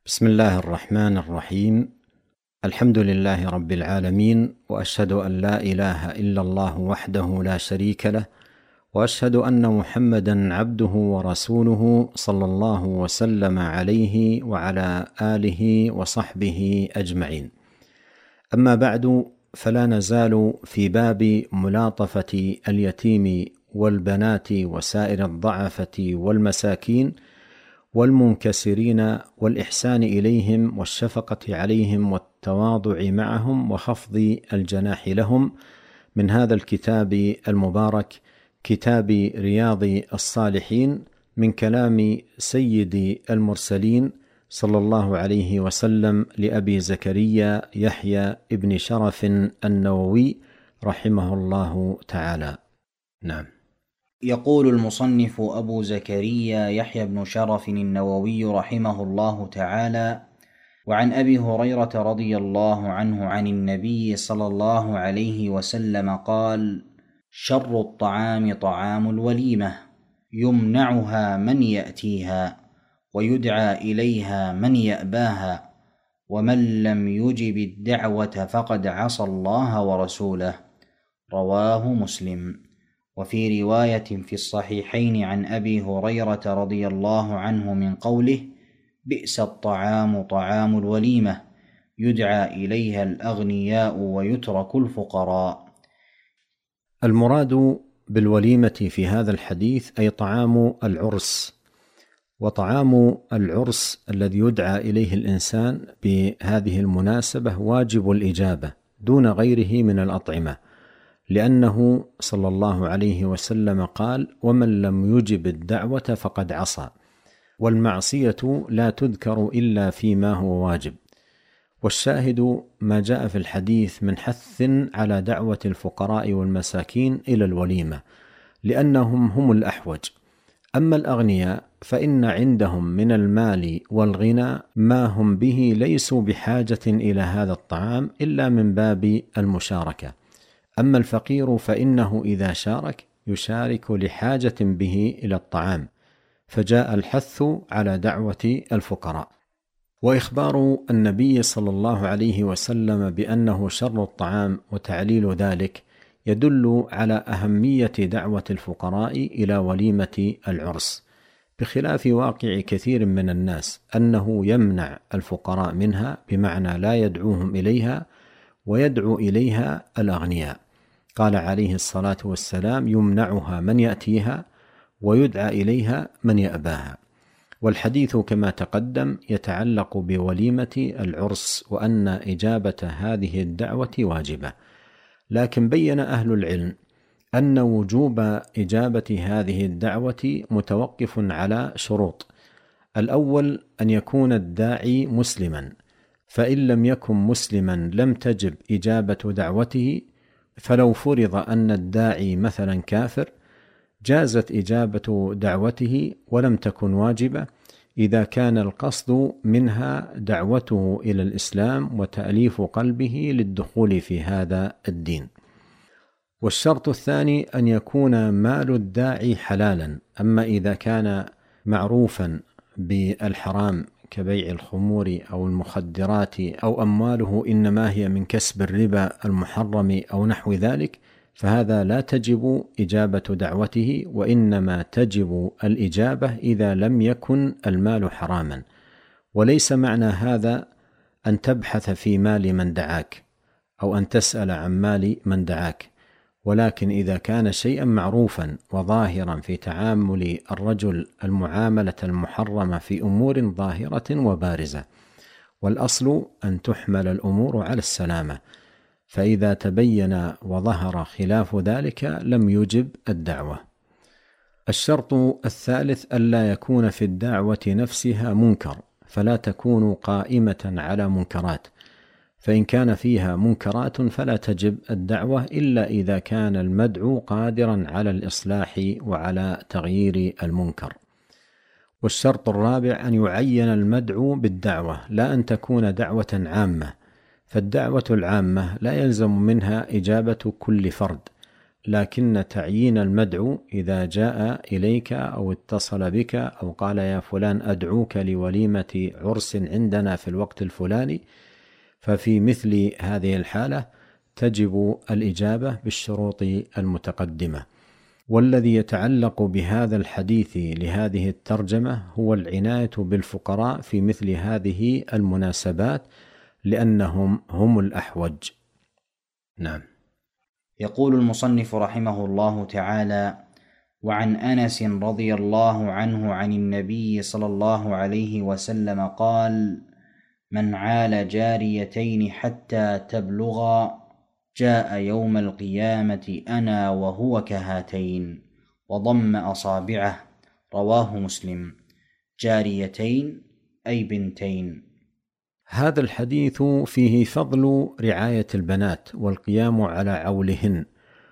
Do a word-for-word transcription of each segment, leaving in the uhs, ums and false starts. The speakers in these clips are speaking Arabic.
بسم الله الرحمن الرحيم. الحمد لله رب العالمين، وأشهد أن لا إله إلا الله وحده لا شريك له، وأشهد أن محمدا عبده ورسوله صلى الله وسلم عليه وعلى آله وصحبه أجمعين. أما بعد، فلا نزال في باب ملاطفة اليتيم والبنات وسائر الضعفة والمساكين والمنكسرين، والإحسان إليهم والشفقة عليهم والتواضع معهم وخفض الجناح لهم، من هذا الكتاب المبارك، كتاب رياض الصالحين، من كلام سيد المرسلين صلى الله عليه وسلم لأبي زكريا يحيى ابن شرف النووي رحمه الله تعالى. نعم. يقول المصنف أبو زكريا يحيى بن شرف النووي رحمه الله تعالى: وعن أبي هريرة رضي الله عنه عن النبي صلى الله عليه وسلم قال: شر الطعام طعام الوليمة، يمنعها من يأتيها ويدعى إليها من يأباها، ومن لم يجب الدعوة فقد عصى الله ورسوله. رواه مسلم. وفي رواية في الصحيحين عن أبي هريرة رضي الله عنه من قوله: بئس الطعام طعام الوليمة، يدعى إليها الأغنياء ويترك الفقراء. المراد بالوليمة في هذا الحديث أي طعام العرس، وطعام العرس الذي يدعى إليه الإنسان بهذه المناسبة واجب الإجابة دون غيره من الأطعمة، لأنه صلى الله عليه وسلم قال: ومن لم يجب الدعوة فقد عصى، والمعصية لا تذكر إلا فيما هو واجب. والشاهد ما جاء في الحديث من حث على دعوة الفقراء والمساكين إلى الوليمة، لأنهم هم الأحوج. أما الأغنياء فإن عندهم من المال والغنى ما هم به ليسوا بحاجة إلى هذا الطعام إلا من باب المشاركة. أما الفقير فإنه إذا شارك يشارك لحاجة به إلى الطعام، فجاء الحث على دعوة الفقراء. وإخبار النبي صلى الله عليه وسلم بأنه شر الطعام وتعليل ذلك يدل على أهمية دعوة الفقراء إلى وليمة العرس، بخلاف واقع كثير من الناس أنه يمنع الفقراء منها، بمعنى لا يدعوهم إليها ويدعو إليها الأغنياء. قال عليه الصلاة والسلام: يمنعها من يأتيها ويدعى إليها من يأباها. والحديث كما تقدم يتعلق بوليمة العرس، وأن إجابة هذه الدعوة واجبة. لكن بين أهل العلم أن وجوب إجابة هذه الدعوة متوقف على شروط. الأول أن يكون الداعي مسلما، فإن لم يكن مسلما لم تجب إجابة دعوته. فلو فرض أن الداعي مثلا كافر جازت إجابة دعوته ولم تكن واجبة، إذا كان القصد منها دعوته إلى الإسلام وتأليف قلبه للدخول في هذا الدين. والشرط الثاني أن يكون مال الداعي حلالا. أما إذا كان معروفا بالحرام كبيع الخمور أو المخدرات، أو أمواله إنما هي من كسب الربا المحرم أو نحو ذلك، فهذا لا تجب إجابة دعوته، وإنما تجب الإجابة إذا لم يكن المال حراما. وليس معنى هذا أن تبحث في مال من دعاك أو أن تسأل عن مال من دعاك، ولكن إذا كان شيئا معروفا وظاهرا في تعامل الرجل المعاملة المحرمة في أمور ظاهرة وبارزة. والأصل أن تحمل الأمور على السلامة، فإذا تبين وظهر خلاف ذلك لم يجب الدعوة. الشرط الثالث ألا يكون في الدعوة نفسها منكر، فلا تكون قائمة على منكرات، فإن كان فيها منكرات فلا تجب الدعوة إلا إذا كان المدعو قادرا على الإصلاح وعلى تغيير المنكر. والشرط الرابع أن يعين المدعو بالدعوة، لا أن تكون دعوة عامة، فالدعوة العامة لا يلزم منها إجابة كل فرد، لكن تعيين المدعو إذا جاء إليك أو اتصل بك أو قال يا فلان أدعوك لوليمة عرس عندنا في الوقت الفلاني، ففي مثل هذه الحالة تجب الإجابة بالشروط المتقدمة. والذي يتعلق بهذا الحديث لهذه الترجمة هو العناية بالفقراء في مثل هذه المناسبات، لأنهم هم الأحوج. نعم. يقول المصنف رحمه الله تعالى: وعن أنس رضي الله عنه عن النبي صلى الله عليه وسلم قال: من عال جاريتين حتى تبلغا جاء يوم القيامة أنا وهو كهاتين، وضم أصابعه. رواه مسلم. جاريتين أي بنتين. هذا الحديث فيه فضل رعاية البنات والقيام على عولهن.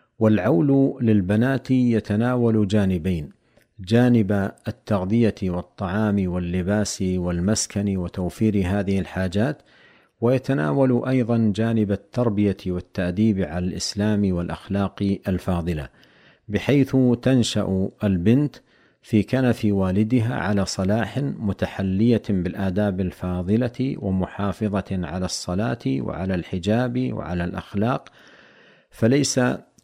والعول للبنات يتناول جانبين: جانب التغذية والطعام واللباس والمسكن وتوفير هذه الحاجات، ويتناول أيضا جانب التربية والتأديب على الإسلام والأخلاق الفاضلة، بحيث تنشأ البنت في كنف والدها على صلاح، متحلية بالآداب الفاضلة ومحافظة على الصلاة وعلى الحجاب وعلى الأخلاق. فليس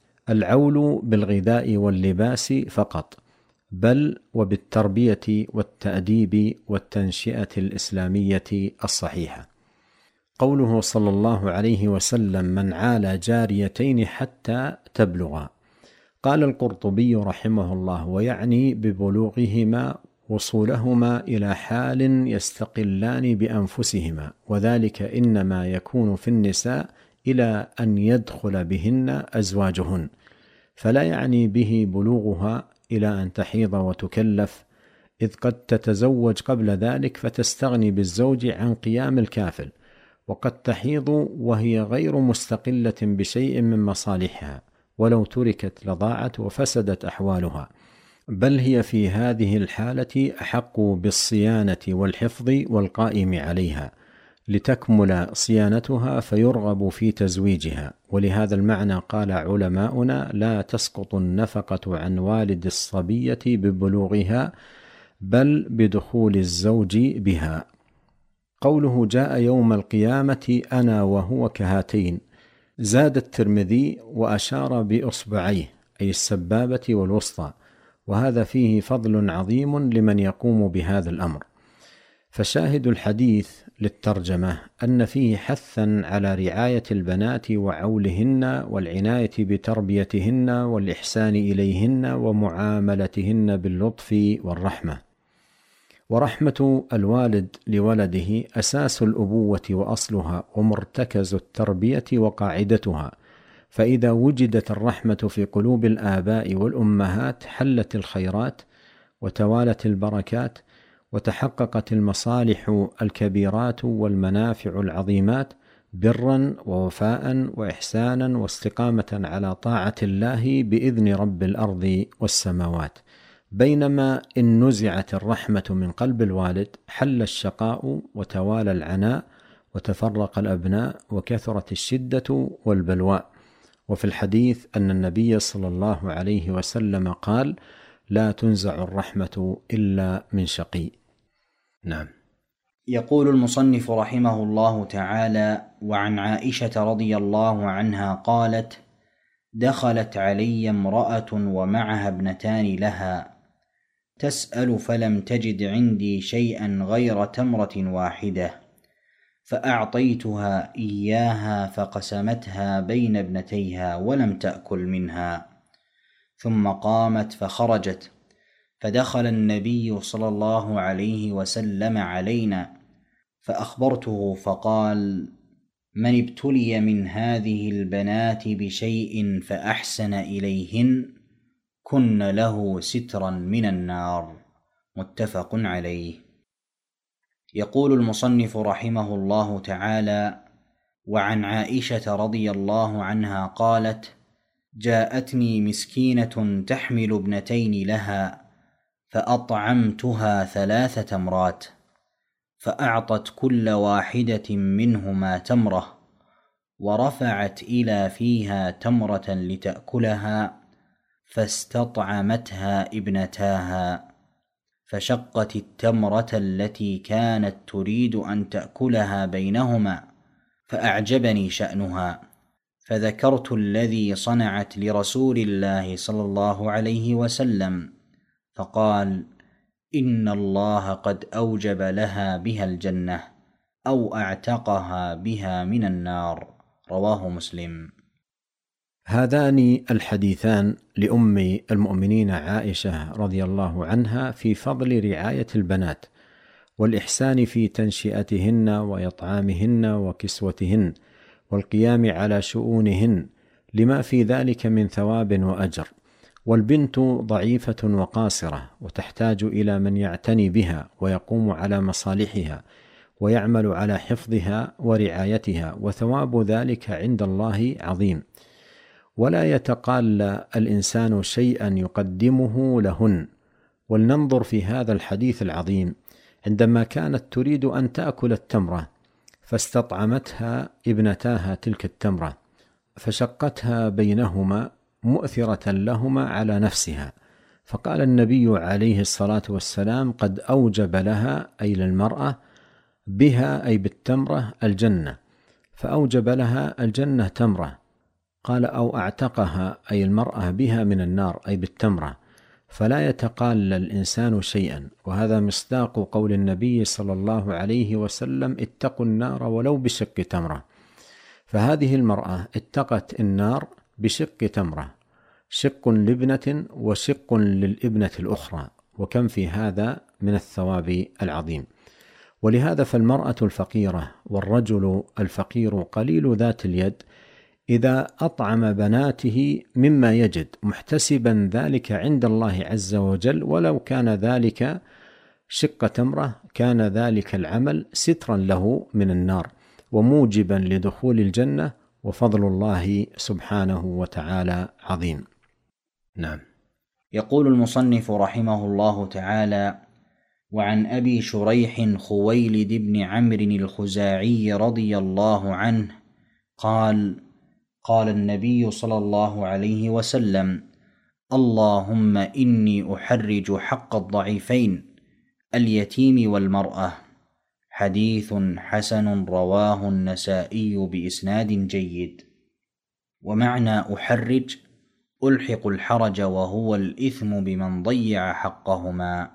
العول بالغذاء واللباس فقط، بل وبالتربية والتأديب والتنشئة الإسلامية الصحيحة. قوله صلى الله عليه وسلم: من عال جاريتين حتى تبلغا، قال القرطبي رحمه الله: ويعني ببلوغهما وصولهما إلى حال يستقلان بأنفسهما، وذلك إنما يكون في النساء إلى أن يدخل بهن أزواجهن، فلا يعني به بلوغها إلى أن تحيض وتكلف، إذ قد تتزوج قبل ذلك فتستغني بالزوج عن قيام الكافل، وقد تحيض وهي غير مستقلة بشيء من مصالحها، ولو تركت لضاعت وفسدت أحوالها، بل هي في هذه الحالة أحق بالصيانة والحفظ والقائم عليها لتكمل صيانتها، فيرغب في تزويجها. ولهذا المعنى قال علماؤنا: لا تسقط النفقة عن والد الصبية ببلوغها، بل بدخول الزوج بها. قوله جاء يوم القيامة أنا وهو كهاتين، زاد الترمذي وأشار بإصبعيه أي السبابة والوسطى، وهذا فيه فضل عظيم لمن يقوم بهذا الأمر. فشاهد الحديث للترجمة أن فيه حثا على رعاية البنات وعولهن والعناية بتربيتهن والإحسان إليهن ومعاملتهن باللطف والرحمة. ورحمة الوالد لولده أساس الأبوة وأصلها ومرتكز التربية وقاعدتها، فإذا وجدت الرحمة في قلوب الآباء والأمهات حلت الخيرات وتوالت البركات، وتحققت المصالح الكبيرات والمنافع العظيمات برا ووفاء وإحسانا واستقامة على طاعة الله بإذن رب الأرض والسماوات. بينما إن نزعت الرحمة من قلب الوالد حل الشقاء وتوالى العناء وتفرق الأبناء وكثرت الشدة والبلواء. وفي الحديث أن النبي صلى الله عليه وسلم قال: لا تنزع الرحمة إلا من شقي. نعم. يقول المصنف رحمه الله تعالى: وعن عائشة رضي الله عنها قالت: دخلت علي امرأة ومعها ابنتان لها تسأل فلم تجد عندي شيئا غير تمرة واحدة، فأعطيتها إياها فقسمتها بين ابنتيها ولم تأكل منها، ثم قامت فخرجت، فدخل النبي صلى الله عليه وسلم علينا فأخبرته فقال: من ابتلي من هذه البنات بشيء فأحسن إليهن كن له سترا من النار. متفق عليه. يقول المصنف رحمه الله تعالى: وعن عائشة رضي الله عنها قالت: جاءتني مسكينة تحمل ابنتين لها فأطعمتها ثلاث تمرات، فأعطت كل واحدة منهما تمرة، ورفعت إلى فيها تمرة لتأكلها، فاستطعمتها ابنتاها، فشقت التمرة التي كانت تريد أن تأكلها بينهما، فأعجبني شأنها، فذكرت الذي صنعت لرسول الله صلى الله عليه وسلم، فقال: إن الله قد أوجب لها بها الجنة، أو أعتقها بها من النار. رواه مسلم. هذان الحديثان لأم المؤمنين عائشة رضي الله عنها في فضل رعاية البنات والإحسان في تنشئتهن وإطعامهن وكسوتهن والقيام على شؤونهن، لما في ذلك من ثواب وأجر. والبنت ضعيفة وقاصرة، وتحتاج إلى من يعتني بها ويقوم على مصالحها ويعمل على حفظها ورعايتها، وثواب ذلك عند الله عظيم. ولا يتقال الإنسان شيئا يقدمه لهن. ولننظر في هذا الحديث العظيم عندما كانت تريد أن تأكل التمرة، فاستطعمتها ابنتاها تلك التمرة، فشقتها بينهما مؤثرة لهما على نفسها، فقال النبي عليه الصلاة والسلام: قد أوجب لها، أي للمرأة، بها أي بالتمرة الجنة، فأوجب لها الجنة تمرة. قال: أو أعتقها، أي المرأة بها من النار، أي بالتمرة. فلا يتقال الإنسان شيئا، وهذا مصداق قول النبي صلى الله عليه وسلم: اتقوا النار ولو بشق تمرة. فهذه المرأة اتقت النار بشق تمرة، شق لابنة وشق للابنة الأخرى، وكم في هذا من الثواب العظيم. ولهذا فالمرأة الفقيرة والرجل الفقير قليل ذات اليد إذا أطعم بناته مما يجد محتسبا ذلك عند الله عز وجل، ولو كان ذلك شق تمرة، كان ذلك العمل سترا له من النار وموجبا لدخول الجنة، وفضل الله سبحانه وتعالى عظيم. نعم. يقول المصنف رحمه الله تعالى: وعن أبي شريح خويلد بن عمرو الخزاعي رضي الله عنه قال: قال النبي صلى الله عليه وسلم: اللهم إني أحرج حق الضعيفين اليتيم والمرأة. حديث حسن رواه النسائي بإسناد جيد. ومعنى أحرج: ألحق الحرج، وهو الإثم بمن ضيع حقهما،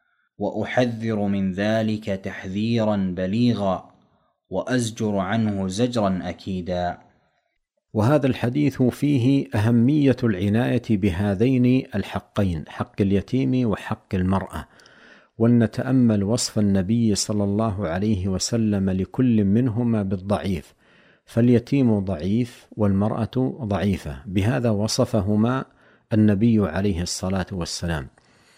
وأحذر من ذلك تحذيرا بليغا، وأزجر عنه زجرا أكيدا. وهذا الحديث فيه أهمية العناية بهذين الحقين، حق اليتيم وحق المرأة. ولنتأمل وصف النبي صلى الله عليه وسلم لكل منهما بالضعيف، فاليتيم ضعيف والمرأة ضعيفة، بهذا وصفهما النبي عليه الصلاة والسلام.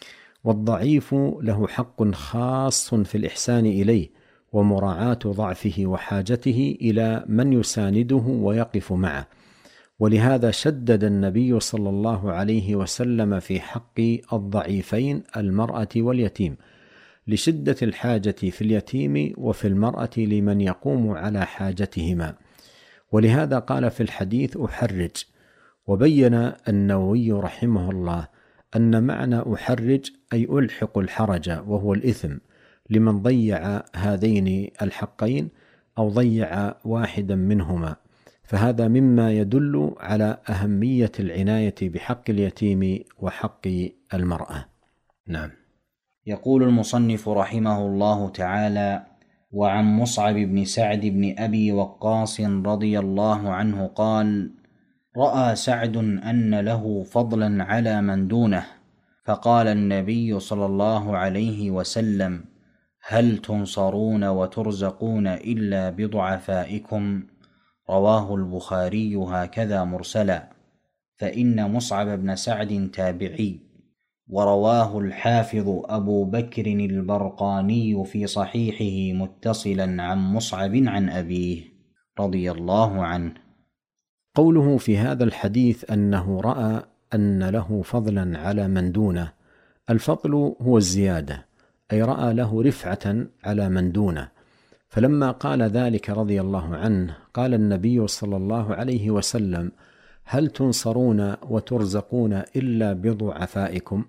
والضعيف له حق خاص في الإحسان إليه ومراعاة ضعفه وحاجته إلى من يسانده ويقف معه. ولهذا شدد النبي صلى الله عليه وسلم في حق الضعيفين المرأة واليتيم، لشدة الحاجة في اليتيم وفي المرأة لمن يقوم على حاجتهما. ولهذا قال في الحديث: أحرج. وبين النووي رحمه الله أن معنى أحرج أي ألحق الحرج، وهو الإثم، لمن ضيع هذين الحقين أو ضيع واحدا منهما. فهذا مما يدل على أهمية العناية بحق اليتيم وحق المرأة. نعم. يقول المصنف رحمه الله تعالى: وعن مصعب بن سعد بن أبي وقاص رضي الله عنه قال: رأى سعد أن له فضلا على من دونه، فقال النبي صلى الله عليه وسلم: هل تنصرون وترزقون إلا بضعفائكم؟ رواه البخاري هكذا مرسلا، فإن مصعب بن سعد تابعي. ورواه الحافظ أبو بكر البرقاني في صحيحه متصلا عن مصعب عن أبيه رضي الله عنه. قوله في هذا الحديث أنه رأى أن له فضلا على من دونه، الفضل هو الزيادة، أي رأى له رفعة على من دونه، فلما قال ذلك رضي الله عنه قال النبي صلى الله عليه وسلم: هل تنصرون وترزقون إلا بضعفائكم؟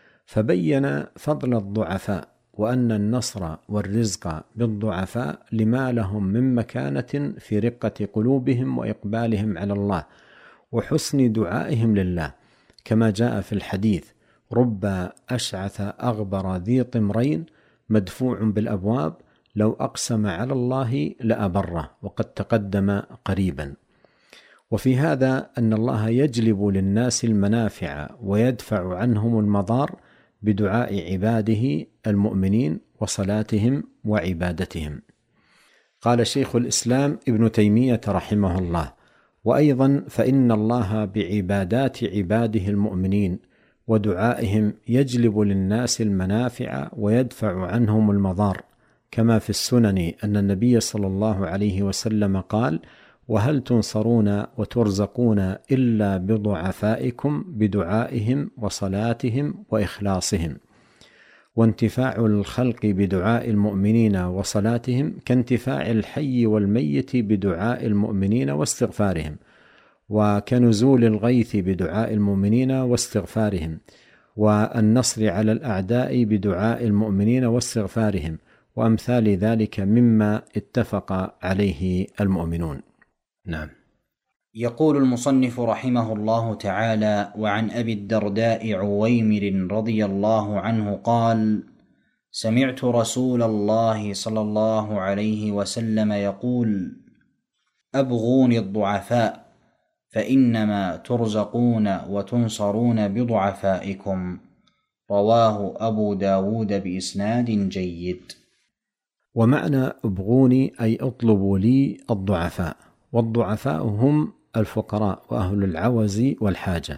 فبين فضل الضعفاء وأن النصر والرزق بالضعفاء لما لهم من مكانة في رقة قلوبهم وإقبالهم على الله وحسن دعائهم لله، كما جاء في الحديث: رب أشعث أغبر ذي طمرين مدفوع بالأبواب لو أقسم على الله لأبره، وقد تقدم قريبا. وفي هذا أن الله يجلب للناس المنافع ويدفع عنهم المضار بدعاء عباده المؤمنين وصلاتهم وعبادتهم. قال شيخ الإسلام ابن تيمية رحمه الله: وأيضا فإن الله بعبادات عباده المؤمنين ودعائهم يجلب للناس المنافع ويدفع عنهم المضار، كما في السنن أن النبي صلى الله عليه وسلم قال: وهل تنصرون وترزقون إلا بضعفائكم بدعائهم وصلاتهم وإخلاصهم. وانتفاع الخلق بدعاء المؤمنين وصلاتهم كانتفاع الحي والميت بدعاء المؤمنين واستغفارهم، وكنزول الغيث بدعاء المؤمنين واستغفارهم، والنصر على الأعداء بدعاء المؤمنين واستغفارهم، وأمثال ذلك مما اتفق عليه المؤمنون. نعم. يقول المصنف رحمه الله تعالى: وعن أبي الدرداء عويمر رضي الله عنه قال: سمعت رسول الله صلى الله عليه وسلم يقول: أبغوني الضعفاء فإنما ترزقون وتنصرون بضعفائكم. رواه أبو داود بإسناد جيد. ومعنى ابغوني أي اطلبوا لي الضعفاء، والضعفاء هم الفقراء وأهل العوز والحاجة.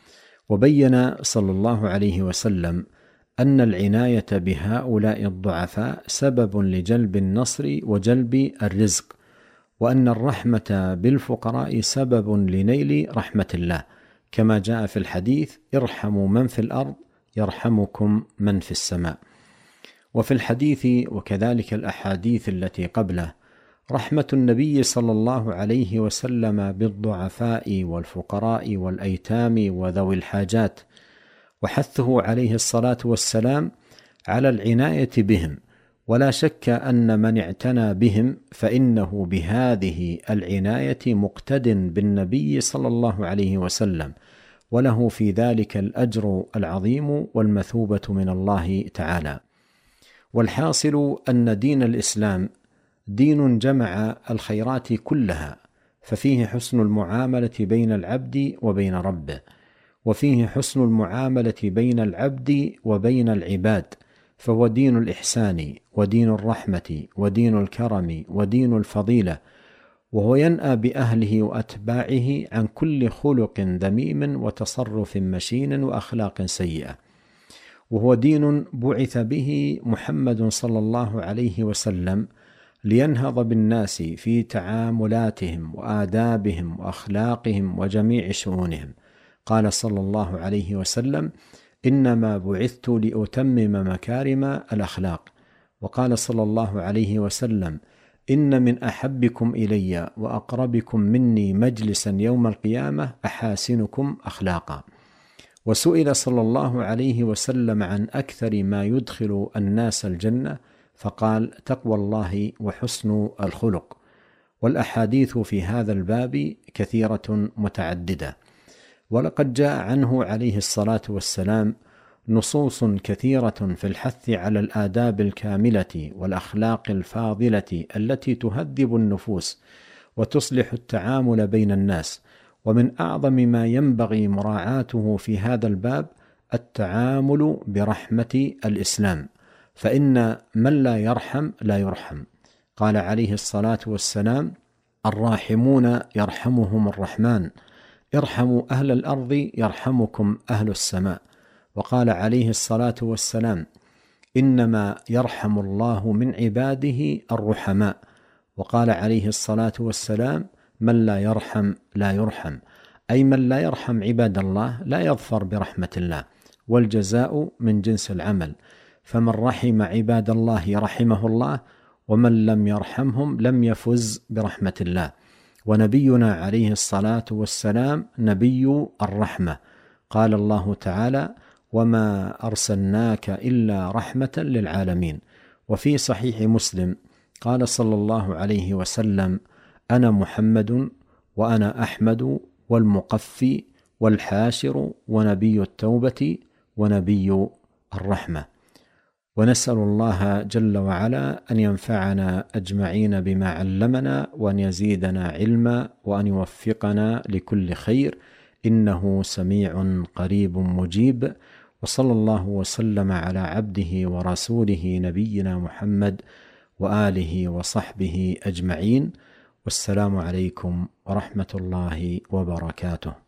وبين صلى الله عليه وسلم أن العناية بهؤلاء الضعفاء سبب لجلب النصر وجلب الرزق، وأن الرحمة بالفقراء سبب لنيل رحمة الله، كما جاء في الحديث: ارحموا من في الأرض يرحمكم من في السماء. وفي الحديث وكذلك الأحاديث التي قبله رحمة النبي صلى الله عليه وسلم بالضعفاء والفقراء والأيتام وذوي الحاجات، وحثه عليه الصلاة والسلام على العناية بهم. ولا شك أن من اعتنى بهم فإنه بهذه العناية مقتد بالنبي صلى الله عليه وسلم، وله في ذلك الأجر العظيم والمثوبة من الله تعالى. والحاصل أن دين الإسلام دين جمع الخيرات كلها، ففيه حسن المعاملة بين العبد وبين ربه، وفيه حسن المعاملة بين العبد وبين العباد، فهو دين الإحسان ودين الرحمة ودين الكرم ودين الفضيلة، وهو ينأى بأهله وأتباعه عن كل خلق ذميم وتصرف مشين وأخلاق سيئة. وهو دين بعث به محمد صلى الله عليه وسلم لينهض بالناس في تعاملاتهم وآدابهم وأخلاقهم وجميع شؤونهم. قال صلى الله عليه وسلم: إنما بعثت لأتمم مكارم الأخلاق. وقال صلى الله عليه وسلم: إن من أحبكم إلي وأقربكم مني مجلسا يوم القيامة أحاسنكم أخلاقا. وسئل صلى الله عليه وسلم عن أكثر ما يدخل الناس الجنة، فقال: تقوى الله وحسن الخلق. والأحاديث في هذا الباب كثيرة متعددة، ولقد جاء عنه عليه الصلاة والسلام نصوص كثيرة في الحث على الآداب الكاملة والأخلاق الفاضلة التي تهذب النفوس وتصلح التعامل بين الناس. ومن أعظم ما ينبغي مراعاته في هذا الباب التعامل برحمة الإسلام، فإن من لا يرحم لا يرحم. قال عليه الصلاة والسلام: الراحمون يرحمهم الرحمن، ارحموا أهل الأرض يرحمكم أهل السماء. وقال عليه الصلاة والسلام: إنما يرحم الله من عباده الرحماء. وقال عليه الصلاة والسلام: من لا يرحم لا يرحم، أي من لا يرحم عباد الله لا يظفر برحمة الله، والجزاء من جنس العمل. فمن رحم عباد الله رحمه الله، ومن لم يرحمهم لم يفز برحمة الله. ونبينا عليه الصلاة والسلام نبي الرحمة، قال الله تعالى: وما أرسلناك إلا رحمة للعالمين. وفي صحيح مسلم قال صلى الله عليه وسلم: أنا محمد وأنا أحمد والمقفي والحاشر ونبي التوبة ونبي الرحمة. ونسأل الله جل وعلا أن ينفعنا أجمعين بما علمنا، وأن يزيدنا علما، وأن يوفقنا لكل خير، إنه سميع قريب مجيب. وصلى الله وسلم على عبده ورسوله نبينا محمد وآله وصحبه أجمعين. والسلام عليكم ورحمة الله وبركاته.